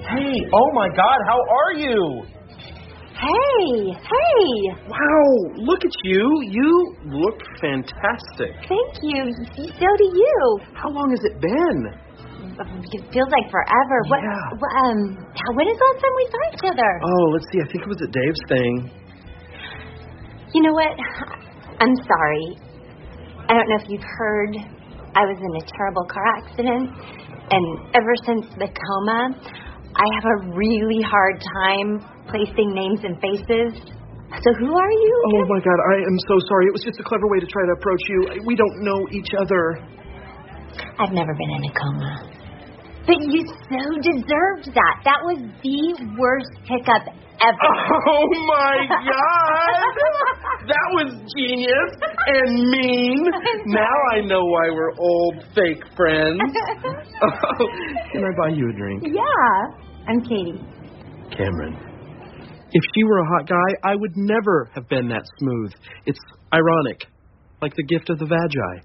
Hey, oh my God, how are you? Hey. Wow, look at you. You look fantastic. Thank you. So do you. How long has it been? It feels like forever. Yeah. When is the last time we saw each other? Oh, let's see. I think it was at Dave's thing. You know what? I'm sorry. I don't know if you've heard. I was in a terrible car accident. And ever since the coma, I have a really hard time placing names and faces. So who are you? Oh, my God, I am so sorry. It was just a clever way to try to approach you. We don't know each other. I've never been in a coma. But you so deserved that. That was the worst hiccup ever. Oh, my God! That was genius and mean. Now I know why we're old fake friends. Oh, can I buy you a drink? Yeah. I'm Katie. Cameron. If she were a hot guy, I would never have been that smooth. It's ironic. Like the gift of the Vagi.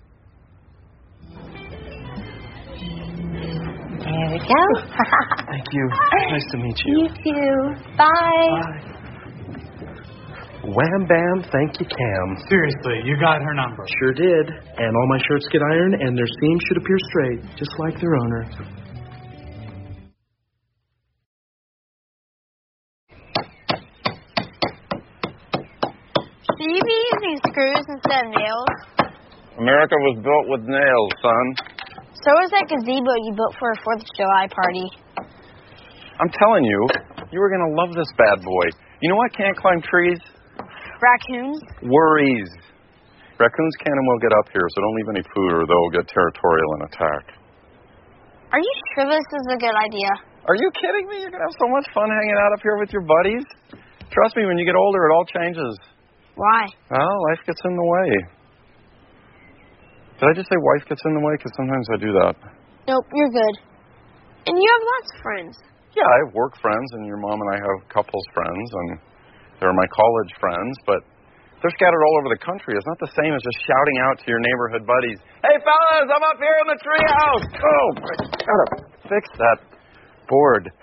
There we go. Thank you. Nice to meet you. You too. Bye. Wham bam, thank you, Cam. Seriously, you got her number. Sure did. And all my shirts get ironed, and their seams should appear straight, just like their owner. Should you be using screws instead of nails? America was built with nails, son. So was that gazebo you built for a 4th of July party. I'm telling you, you were going to love this bad boy. You know what can't climb trees? Raccoons? Worries. Raccoons can and will get up here, so don't leave any food or they'll get territorial and attack. Are you sure this is a good idea? Are you kidding me? You're going to have so much fun hanging out up here with your buddies. Trust me, when you get older, it all changes. Why? Well, life gets in the way. Did I just say wife gets in the way? Because sometimes I do that. Nope, you're good. And you have lots of friends. Yeah, I have work friends, and your mom and I have couples friends, and they're my college friends, but they're scattered all over the country. It's not the same as just shouting out to your neighborhood buddies, "Hey, fellas, I'm up here in the treehouse!" Oh, I gotta fix that board.